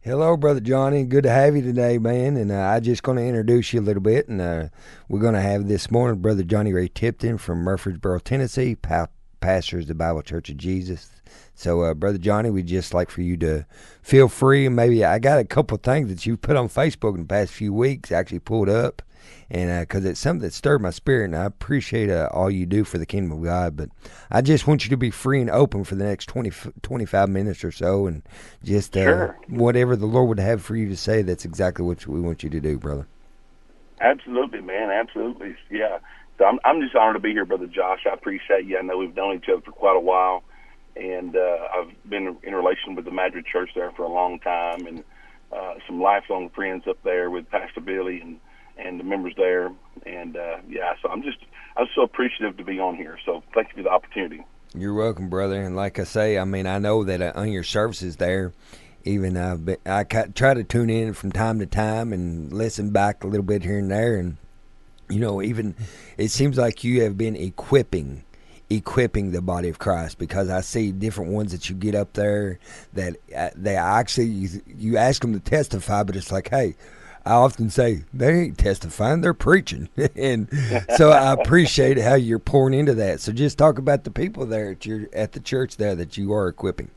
Hello, Brother Johnny. Good to have you today, man. And I just going to introduce you a little bit. And we're going to have this morning Brother Johnny Ray Tipton from Murfreesboro, Tennessee, pastors the Bible Church of Jesus. So, Brother Johnny, we'd just like for you to feel free. And maybe I got a couple of things that you've put on Facebook in the past few weeks, actually pulled up. And because it's something that stirred my spirit, and I appreciate all you do for the kingdom of God. But I just want you to be free and open for the next 25 minutes or so, and just Sure. whatever the Lord would have for you to say, that's exactly what we want you to do, brother. Absolutely, man. Absolutely. Yeah. So I'm just honored to be here, Brother Josh. I appreciate you. I know we've known each other for quite a while, and I've been in relation with the Madrid Church there for a long time, and some lifelong friends up there with Pastor Billy and the members there. And so I'm so appreciative to be on here. So thank you for the opportunity. You're welcome, brother. And like I say, I mean, I know that on your services there, even try to tune in from time to time and listen back a little bit here and there, and even it seems like you have been equipping the body of Christ, because I see different ones that you get up there that they actually you ask them to testify, but it's like, hey, I often say they ain't testifying, they're preaching. And so I appreciate how you're pouring into that. So just talk about the people there at the church there that you are equipping.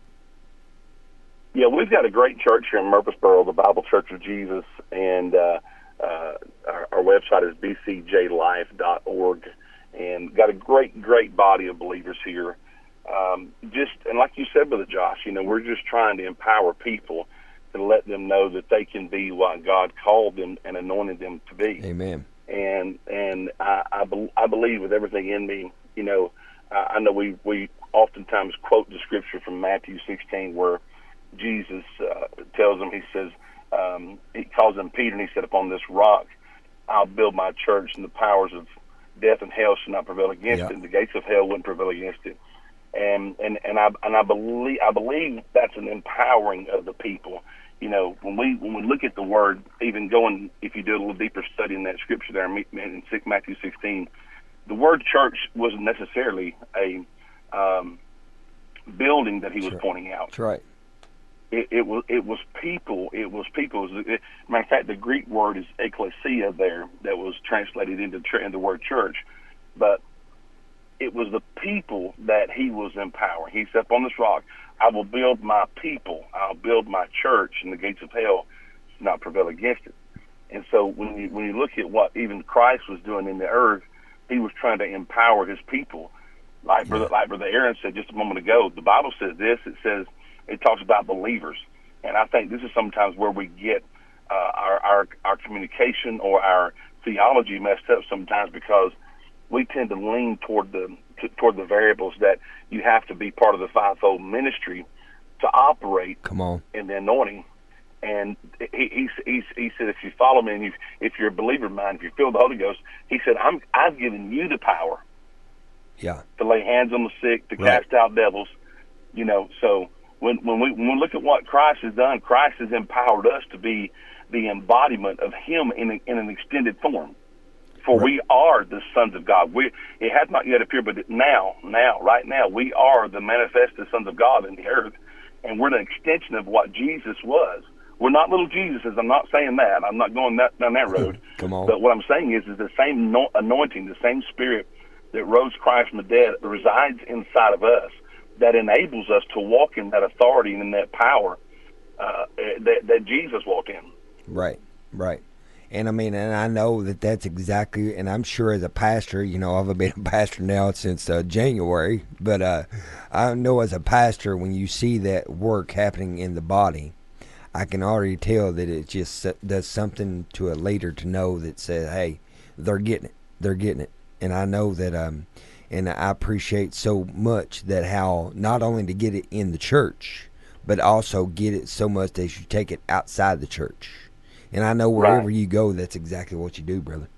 Yeah, we've got a great church here in Murfreesboro, the Bible Church of Jesus, and our website is bcjlife.org, and got a great body of believers here. And like you said, Brother Josh, we're just trying to empower people to let them know that they can be what God called them and anointed them to be. Amen. And I believe with everything in me, I know we oftentimes quote the scripture from Matthew 16 where Jesus tells him, he says, he calls him Peter, and he said, upon this rock I'll build my church, and the powers of death and hell shall not prevail against it, and the gates of hell wouldn't prevail against it. And I believe that's an empowering of the people. When we look at the word, even going, if you do a little deeper study in that scripture there in Matthew 16, the word church wasn't necessarily a building that he was pointing out. That's right. It was people. It was people. Matter of fact, the Greek word is ecclesia there, that was translated into the word church, but it was the people that he was empowering. He said, upon this rock, I will build my people. I'll build my church, and the gates of hell shall not prevail against it. And so when you look at what even Christ was doing in the earth, he was trying to empower his people. Like Brother Aaron said just a moment ago, the Bible says this. It talks about believers, and I think this is sometimes where we get our communication or our theology messed up sometimes, because we tend to lean toward the variables that you have to be part of the fivefold ministry to operate in the anointing. And he said, if you follow me, and if you're a believer of mine, if you feel the Holy Ghost, he said, I've given you the power to lay hands on the sick, to cast out devils. So when we look at what Christ has done, Christ has empowered us to be the embodiment of him in an extended form. For we are the sons of God. It has not yet appeared, but right now, we are the manifested sons of God in the earth, and we're an extension of what Jesus was. We're not little Jesuses. I'm not saying that. I'm not going down that road. Come on. But what I'm saying is the same anointing, the same Spirit that rose Christ from the dead resides inside of us, that enables us to walk in that authority and in that power that Jesus walked in. Right. And I mean, and I know that's exactly, and I'm sure as a pastor, I've been a pastor now since January, but I know as a pastor, when you see that work happening in the body, I can already tell that it just does something to a leader to know that says, hey, they're getting it. And I know that, and I appreciate so much that how not only to get it in the church, but also get it so much that you take it outside the church. And I know wherever you go, that's exactly what you do, brother.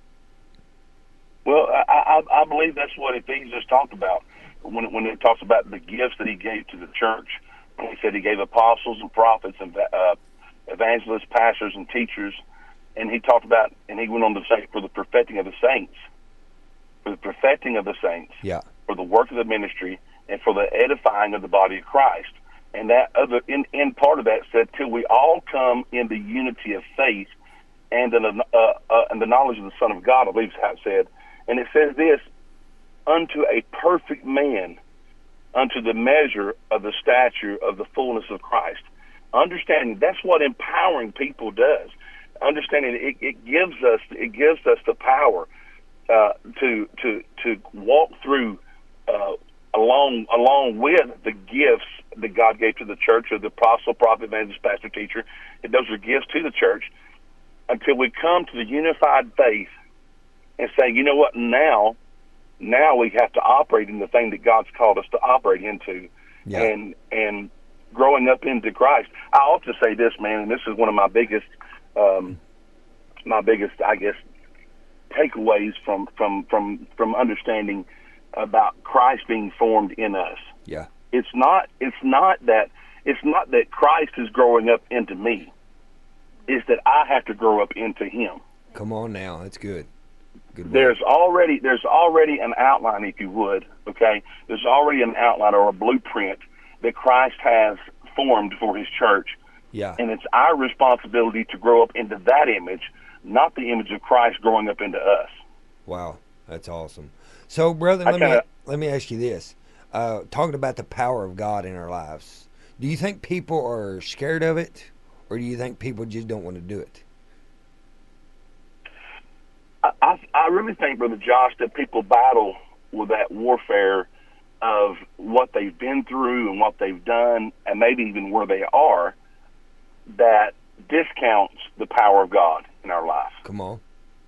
Well, I believe that's what Ephesians talked about when it talks about the gifts that he gave to the church. He said he gave apostles and prophets and evangelists, pastors, and teachers. And he talked about, and he went on to say, for the perfecting of the saints, for the work of the ministry, and for the edifying of the body of Christ. And that other in part of that said, till we all come in the unity of faith and in the knowledge of the Son of God, I believe is how it said. And it says this, unto a perfect man, unto the measure of the stature of the fullness of Christ. Understanding that's what empowering people does. Understanding it gives us the power to walk through along with the gifts that God gave to the church of the apostle, prophet, evangelist, pastor, teacher. And those are gifts to the church until we come to the unified faith and say, you know what, now we have to operate in the thing that God's called us to operate into, and growing up into Christ. I often say this, man, and this is one of my biggest, I guess, takeaways from understanding about Christ being formed in us. Yeah, it's not that Christ is growing up into me. It's that I have to grow up into Him. Come on now, that's good. There's already an outline, if you would, okay? There's already an outline or a blueprint that Christ has formed for His church. Yeah. And it's our responsibility to grow up into that image, not the image of Christ growing up into us. Wow, that's awesome. So, brother, let me ask you this. Talking about the power of God in our lives, do you think people are scared of it, or do you think people just don't want to do it? I really think, Brother Josh, that people battle with that warfare of what they've been through and what they've done, and maybe even where they are, that discounts the power of God in our life. Come on.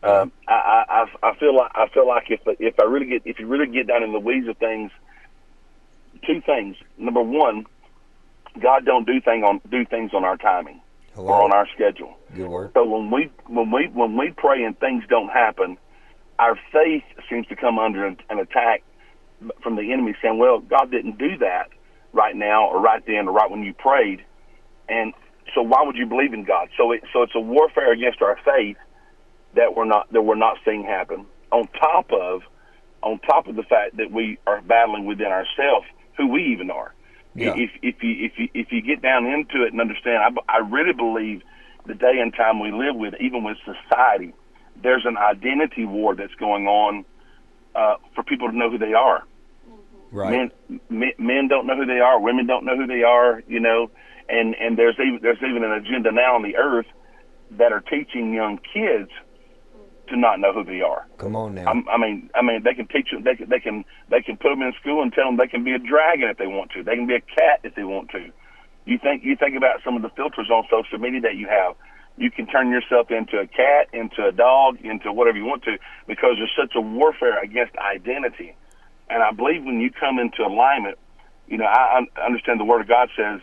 I feel like if you really get down in the weeds of things, two things. Number one, God don't do things on our timing. Hello. Or on our schedule. Good word. So when we pray and things don't happen, our faith seems to come under an attack from the enemy, saying, "Well, God didn't do that right now, or right then, or right when you prayed, and so why would you believe in God?" So it's a warfare against our faith that we're not seeing happen. On top of the fact that we are battling within ourselves, who we even are. Yeah. If you get down into it and understand, I really believe the day and time we live with, even with society, there's an identity war that's going on for people to know who they are. Right. Men don't know who they are. Women don't know who they are. You know, and there's even an agenda now on the earth that are teaching young kids to not know who they are. Come on now. I mean, they can teach them. They can put them in school and tell them they can be a dragon if they want to. They can be a cat if they want to. You think about some of the filters on social media that you have. You can turn yourself into a cat, into a dog, into whatever you want to, because there's such a warfare against identity. And I believe when you come into alignment, you know, I understand the Word of God says,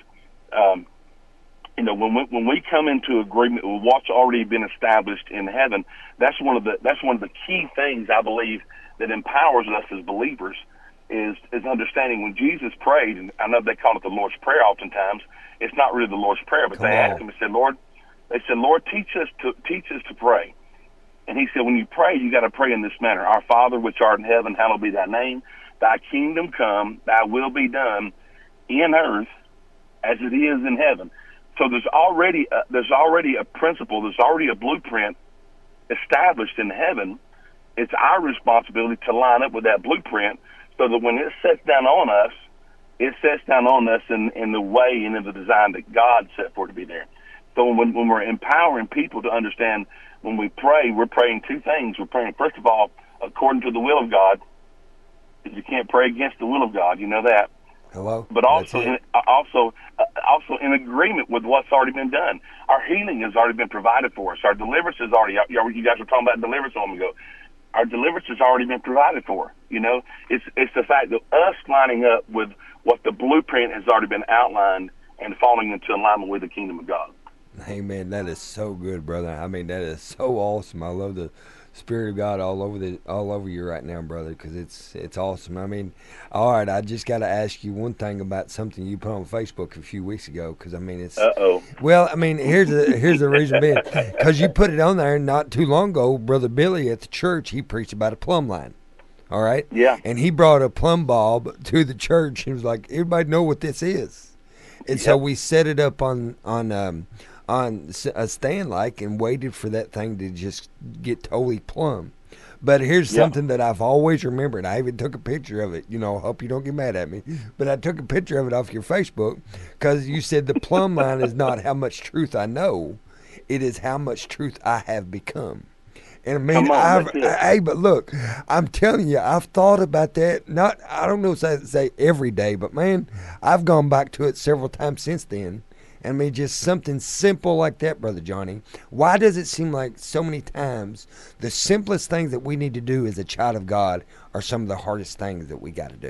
you know, when we come into agreement with what's already been established in heaven, that's one of the key things I believe that empowers us as believers is understanding when Jesus prayed, and I know they call it the Lord's Prayer oftentimes. It's not really the Lord's Prayer, but they asked him and said, Lord, teach us to pray. And he said, when you pray, you got to pray in this manner: Our Father which art in heaven, hallowed be thy name. Thy kingdom come, thy will be done in earth as it is in heaven. So there's already a principle, there's already a blueprint established in heaven. It's our responsibility to line up with that blueprint so that when it sets down on us, it sets down on us in the way and in the design that God set for it to be there. So when we're empowering people to understand, when we pray, we're praying two things. We're praying, first of all, according to the will of God. You can't pray against the will of God, you know that. Hello. But also in agreement with what's already been done. Our healing has already been provided for us. Our deliverance is already. You guys were talking about deliverance a moment ago. Our deliverance has already been provided for. You know, it's the fact that us lining up with what the blueprint has already been outlined and falling into alignment with the kingdom of God. Amen. That is so good, brother. I mean, that is so awesome. I love the Spirit of God all over you right now, brother, because it's awesome. I mean, all right, I just got to ask you one thing about something you put on Facebook a few weeks ago, because I mean it's well, I mean here's the reason being, because you put it on there not too long ago. Brother Billy at the church, he preached about a plumb line. All right, yeah, and he brought a plumb bulb to the church. He was like, everybody know what this is. And so we set it up on a stand like and waited for that thing to just get totally plumb. But here's something that I've always remembered. I even took a picture of it. You know, hope you don't get mad at me. But I took a picture of it off your Facebook because you said the plumb line is not how much truth I know. It is how much truth I have become. And I mean, hey, but look, I'm telling you, I've thought about that. Not, I don't know, say every day, but man, I've gone back to it several times since then. I mean, just something simple like that, Brother Johnny. Why does it seem like so many times the simplest things that we need to do as a child of God are some of the hardest things that we got to do?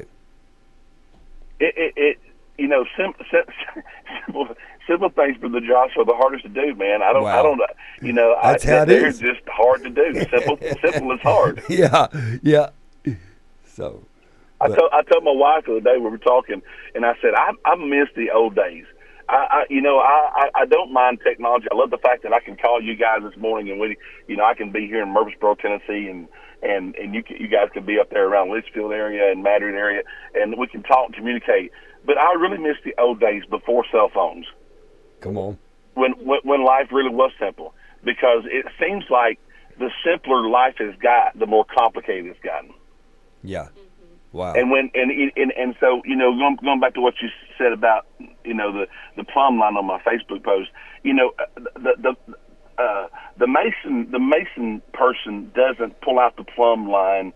You know, simple things for the Josh are the hardest to do, man. I don't, you know, they're just hard to do. Simple is hard. Yeah. So, I told my wife the other day we were talking, and I said I miss the old days. I don't mind technology. I love the fact that I can call you guys this morning, and I can be here in Murfreesboro, Tennessee, and you guys can be up there around Litchfield area and Madrid area, and we can talk and communicate. But I really miss the old days before cell phones. Come on. When life really was simple, because it seems like the simpler life has got, the more complicated it's gotten. Yeah. Wow. And so, you know, going back to what you said about, you know, the plumb line on my Facebook post, you know, the Mason person doesn't pull out the plumb line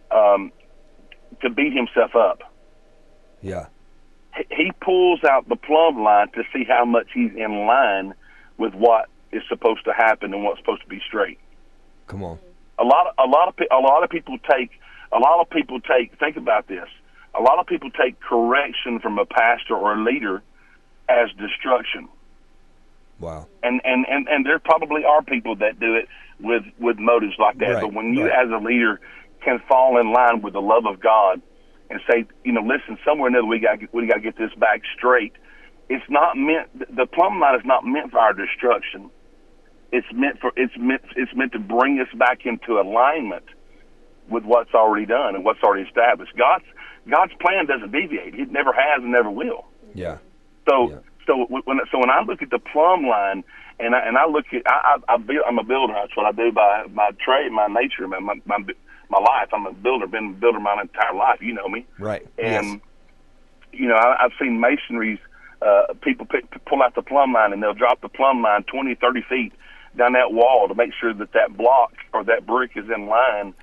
to beat himself up. Yeah. He pulls out the plumb line to see how much he's in line with what is supposed to happen and what's supposed to be straight. Come on. A lot of people take. Think about this. A lot of people take correction from a pastor or a leader as destruction. Wow. And there probably are people that do it with motives like that. Right, but when you as a leader can fall in line with the love of God and say, you know, listen, somewhere or another we got to get this back straight. It's not meant. The plumb line is not meant for our destruction. It's meant to bring us back into alignment with what's already done and what's already established. God's plan doesn't deviate. It never has and never will. Yeah. So when I look at the plumb line and I look at I'm a builder. That's what I do by my trade, my nature, my life. I'm a builder. Been a builder my entire life. You know me. Right. And you know, I've seen masonries. People pull out the plumb line and they'll drop the plumb line 20, 30 feet down that wall to make sure that block or that brick is in line.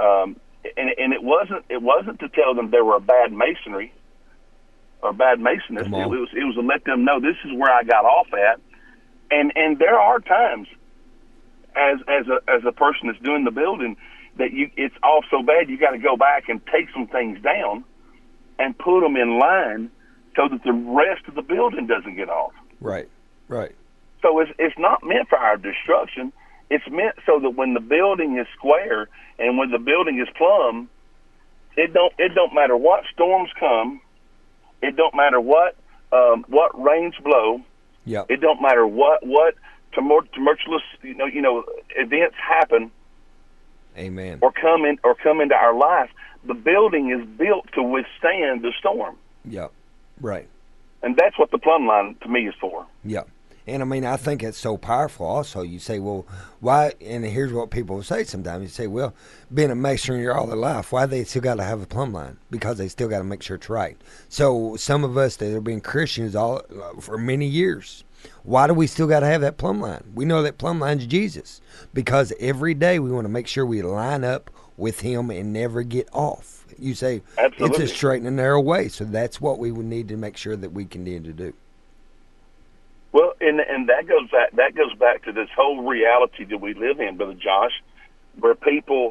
And it wasn't to tell them they were a bad masonry or bad masonist. It was to let them know this is where I got off at. And there are times as a person that's doing the building that it's off so bad you got to go back and take some things down and put them in line so that the rest of the building doesn't get off. Right. So it's not meant for our destruction. It's meant so that when the building is square and when the building is plumb, it don't matter what storms come, it don't matter what rains blow, it don't matter what tumultuous events happen, amen, or come into our life. The building is built to withstand the storm. Yeah, right. And that's what the plumb line to me is for. Yeah. And I mean, I think it's so powerful also. You say, well, why? And here's what people will say sometimes. You say, well, being a masonry all their life, why they still got to have a plumb line? Because they still got to make sure it's right. So some of us that have been Christians for many years, why do we still got to have that plumb line? We know that plumb line's Jesus. Because every day we want to make sure we line up with him and never get off. You say, absolutely, it's a straight and narrow way. So that's what we would need to make sure that we continue to do. Well, and that goes back to this whole reality that we live in, Brother Josh, where people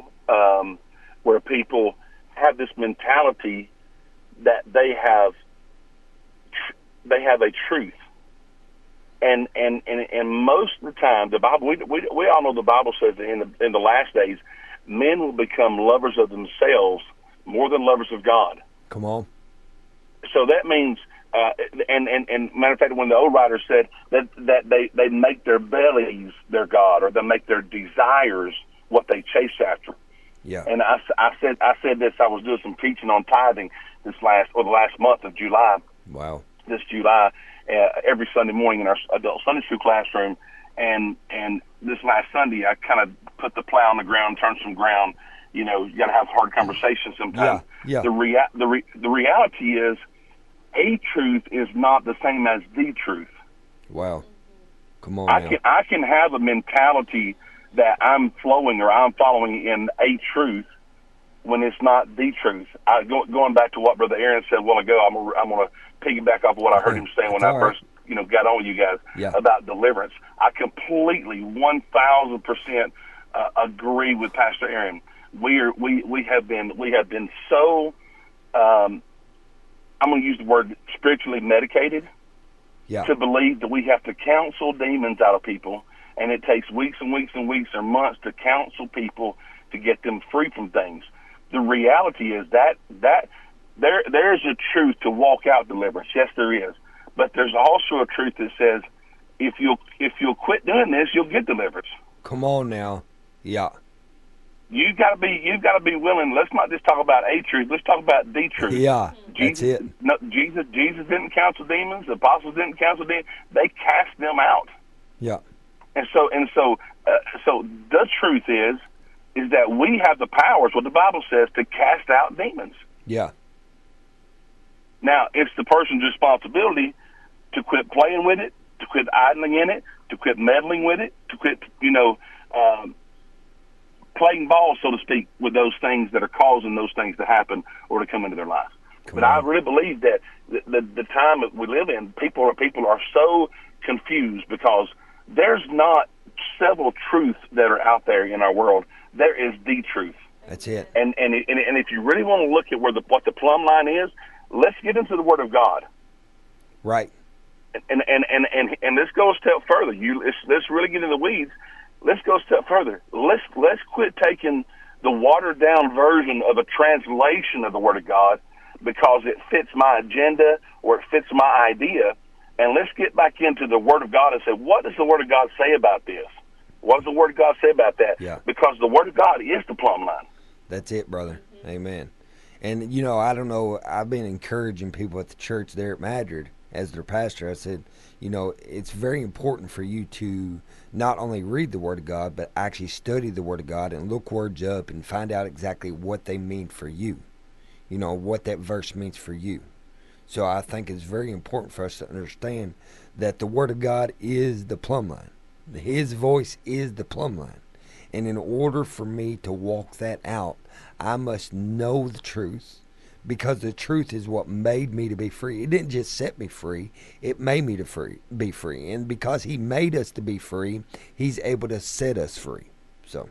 have this mentality that they have a truth, and most of the time the Bible we all know the Bible says that in the last days men will become lovers of themselves more than lovers of God. Come on. So that means. And matter of fact, when the old writer said that they make their bellies their God, or they make their desires what they chase after. Yeah. And I said this. I was doing some teaching on tithing the last month of July. Wow. This July, every Sunday morning in our adult Sunday school classroom. And this last Sunday, I kind of put the plow on the ground, turned some ground. You know, you got to have hard conversations sometimes. Yeah. The reality is, a truth is not the same as the truth. Wow. Come on now. I can have a mentality that I'm flowing or I'm following in a truth when it's not the truth. Going back to what Brother Aaron said a while ago, I'm going to piggyback off of what I heard him say when I first got on with you guys about deliverance. I completely 1,000% agree with Pastor Aaron. We have been so I'm going to use the word spiritually medicated to believe that we have to counsel demons out of people, and it takes weeks and weeks and weeks or months to counsel people to get them free from things. The reality is that there's a truth to walk out deliverance. Yes, there is. But there's also a truth that says if you'll quit doing this, you'll get deliverance. Come on now. Yeah. You've got to be willing. Let's not just talk about a truth. Let's talk about the truth. Yeah, that's it. No, Jesus didn't counsel demons. The apostles didn't counsel demons. They cast them out. Yeah. And so the truth is that we have the powers, what the Bible says, to cast out demons. Yeah. Now, it's the person's responsibility to quit playing with it, to quit idling in it, to quit meddling with it, to quit, playing ball, so to speak, with those things that are causing those things to happen or to come into their life. But I really believe that the time that we live in, people are so confused because there's not several truths that are out there in our world. There is the truth. That's it. And if you really want to look at what the plumb line is, let's get into the Word of God. Right. And let's go a step further. Let's really get in the weeds. Let's go a step further. Let's quit taking the watered down version of a translation of the Word of God because it fits my agenda or it fits my idea, and let's get back into the Word of God and say, what does the Word of God say about this? What does the Word of God say about that? Yeah. Because the Word of God is the plumb line. That's it, brother. Amen. And, I don't know, I've been encouraging people at the church there at Madrid as their pastor. I said, it's very important for you to not only read the Word of God, but actually study the Word of God and look words up and find out exactly what they mean for you. What that verse means for you. So I think it's very important for us to understand that the Word of God is the plumb line. His voice is the plumb line. And in order for me to walk that out, I must know the truth, because the truth is what made me to be free. It didn't just set me free, it made me to be free. And because he made us to be free, he's able to set us free. So,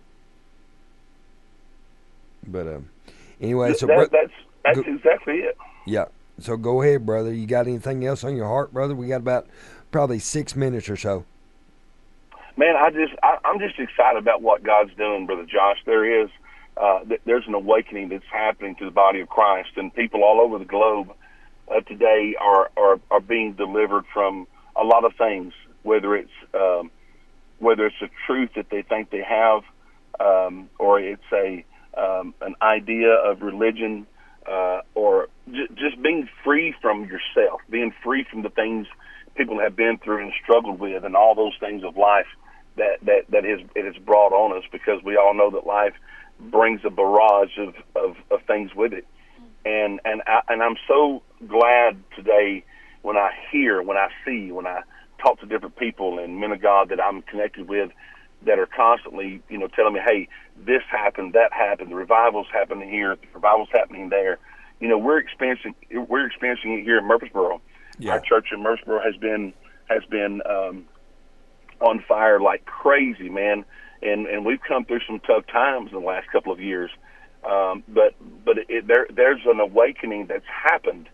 but anyway, so that's exactly it. Yeah. So go ahead, brother. You got anything else on your heart, brother? We got about probably 6 minutes or so. Man, I'm just excited about what God's doing, Brother Josh. There's an awakening that's happening to the body of Christ, and people all over the globe today are being delivered from a lot of things. Whether it's a truth that they think they have, or it's an idea of religion, or just being free from yourself, being free from the things people have been through and struggled with, and all those things of life that it has brought on us, because we all know that life brings a barrage of things with it. And I'm so glad today when I hear, when I see, when I talk to different people and men of God that I'm connected with that are constantly, telling me, hey, this happened, that happened, the revival's happening here, the revival's happening there. We're experiencing it here in Murfreesboro. Yeah. Our church in Murfreesboro has been on fire like crazy, man. And we've come through some tough times in the last couple of years. But there's an awakening that's happened.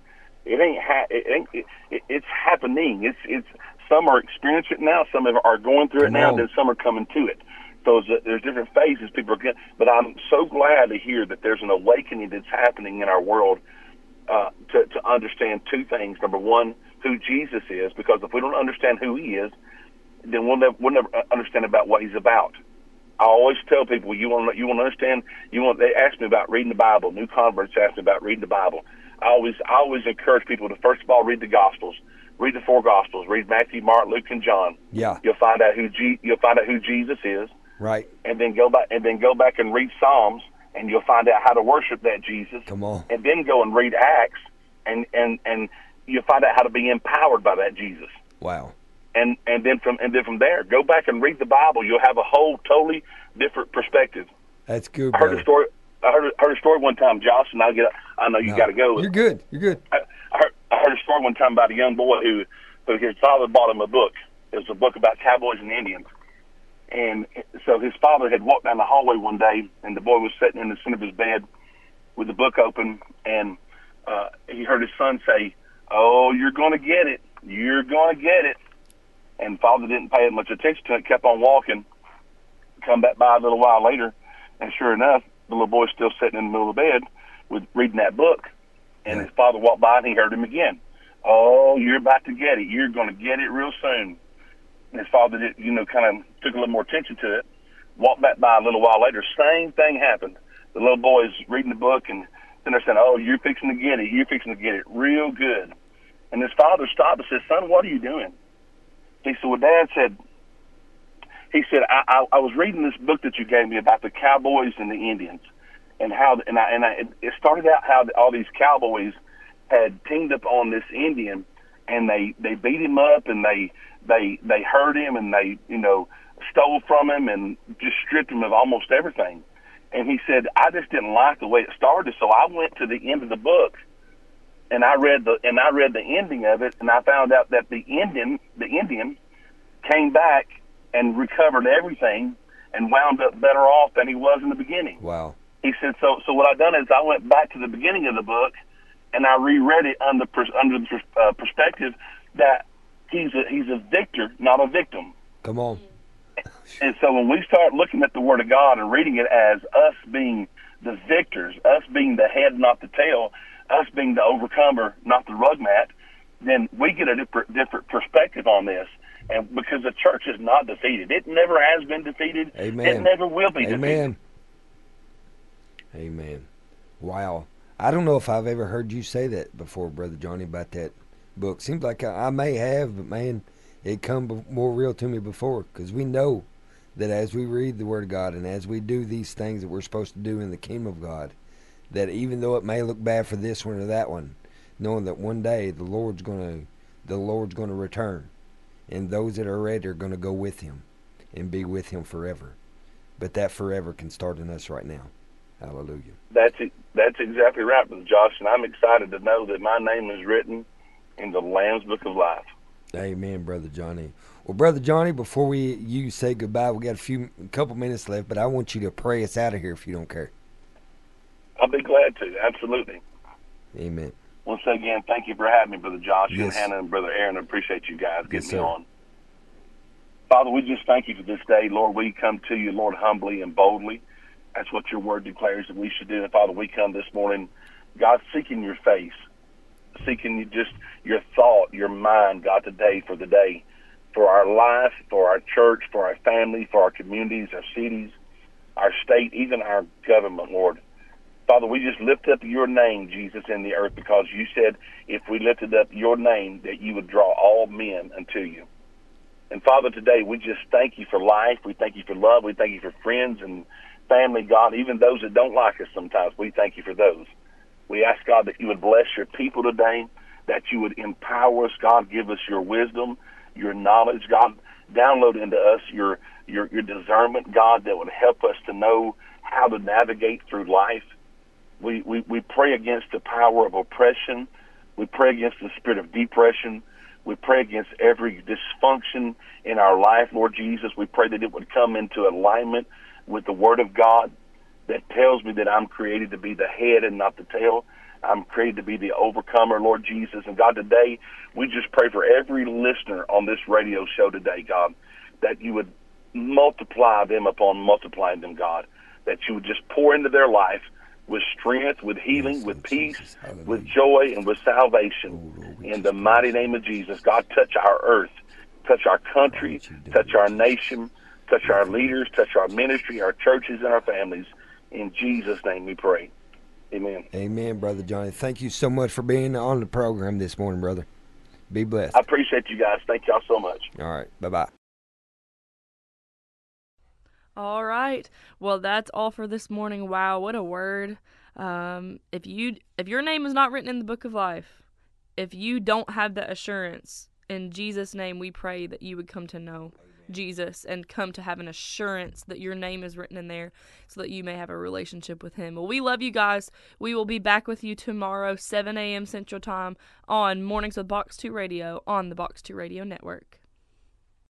It's happening. It's some are experiencing it now, some are going through it now, and then some are coming to it. So there's different phases people are getting. But I'm so glad to hear that there's an awakening that's happening in our world to understand two things. Number one, who Jesus is, because if we don't understand who he is, then we'll never understand about what he's about. I always tell people, you want to understand. They ask me about reading the Bible. New converts ask me about reading the Bible. I always encourage people to first of all read the Gospels, Read the four Gospels. Read Matthew, Mark, Luke, and John. Yeah. You'll find out who Jesus is. Right. And then go back and read Psalms, and you'll find out how to worship that Jesus. Come on. And then go and read Acts, and you'll find out how to be empowered by that Jesus. Wow. And then from there, go back and read the Bible. You'll have a whole totally different perspective. That's good. I heard a story. I heard a story one time, Josh, and I know you got to go. You're good. You're good. I heard a story one time about a young boy who his father bought him a book. It was a book about cowboys and Indians. And so his father had walked down the hallway one day, and the boy was sitting in the center of his bed with the book open, and he heard his son say, "Oh, you're going to get it. You're going to get it." And father didn't pay much attention to it, kept on walking, come back by a little while later, and sure enough, the little boy's still sitting in the middle of the bed with reading that book. And his father walked by, and he heard him again. "Oh, you're about to get it. You're going to get it real soon." And his father did, kind of took a little more attention to it, walked back by a little while later. Same thing happened. The little boy is reading the book, and then they're saying, "Oh, you're fixing to get it. You're fixing to get it real good." And his father stopped and said, "Son, what are you doing?" He said, "Well, Dad," he said, I was reading this book that you gave me about the cowboys and the Indians, and it started out how all these cowboys had teamed up on this Indian, and they beat him up, and they hurt him, and they stole from him and just stripped him of almost everything. And he said, "I just didn't like the way it started, so I went to the end of the book, and I read the ending of it, and I found out that the Indian came back and recovered everything and wound up better off than he was in the beginning." Wow. He said, so what I done is I went back to the beginning of the book, and I reread it under the perspective that he's a victor, not a victim. Come on. And so when we start looking at the Word of God and reading it as us being the victors, us being the head, not the tail, us being the overcomer, not the rug mat, then we get a different perspective on this. And because the church is not defeated. It never has been defeated. Amen. It never will be defeated. Amen. Amen. Wow. I don't know if I've ever heard you say that before, Brother Johnny, about that book. Seems like I may have, but man, it come more real to me before, because we know that as we read the Word of God and as we do these things that we're supposed to do in the kingdom of God, that even though it may look bad for this one or that one, knowing that one day the Lord's going to return, and those that are ready are going to go with Him and be with Him forever. But that forever can start in us right now. Hallelujah. That's exactly right, Brother Josh, and I'm excited to know that my name is written in the Lamb's Book of Life. Amen, Brother Johnny. Well, Brother Johnny, before you say goodbye, we got a couple minutes left, but I want you to pray us out of here if you don't care. I'll be glad to, absolutely. Amen. Once again, thank you for having me, Brother Josh, yes. and Hannah and Brother Aaron. I appreciate you guys getting yes, me on. Father, we just thank you for this day. Lord, we come to you, Lord, humbly and boldly. That's what your word declares that we should do. And Father, we come this morning, God, seeking your face, seeking just your thought, your mind, God, today for the day, for our life, for our church, for our family, for our communities, our cities, our state, even our government, Lord. Father, we just lift up your name, Jesus, in the earth, because you said if we lifted up your name, that you would draw all men unto you. And Father, today we just thank you for life. We thank you for love. We thank you for friends and family, God, even those that don't like us sometimes. We thank you for those. We ask, God, that you would bless your people today, that you would empower us, God, give us your wisdom, your knowledge, God, download into us your discernment, God, that would help us to know how to navigate through life. We pray against the power of oppression. We pray against the spirit of depression. We pray against every dysfunction in our life, Lord Jesus. We pray that it would come into alignment with the Word of God that tells me that I'm created to be the head and not the tail. I'm created to be the overcomer, Lord Jesus. And God, today, we just pray for every listener on this radio show today, God, that you would multiply them upon multiplying them, God, that you would just pour into their life with strength, with healing, yes, with peace, Jesus. with joy, and with salvation. Oh, Lord, in the mighty name of Jesus, God, touch our earth, touch our country, touch our nation, touch our leaders, touch our ministry, our churches, and our families. In Jesus' name we pray. Amen. Amen, Brother Johnny. Thank you so much for being on the program this morning, brother. Be blessed. I appreciate you guys. Thank y'all so much. All right. Bye-bye. All right. Well, that's all for this morning. Wow, what a word. If your name is not written in the book of life, if you don't have that assurance, in Jesus' name we pray that you would come to know Jesus and come to have an assurance that your name is written in there so that you may have a relationship with him. Well, we love you guys. We will be back with you tomorrow, 7 a.m. Central Time on Mornings with Box 2 Radio on the Box 2 Radio Network.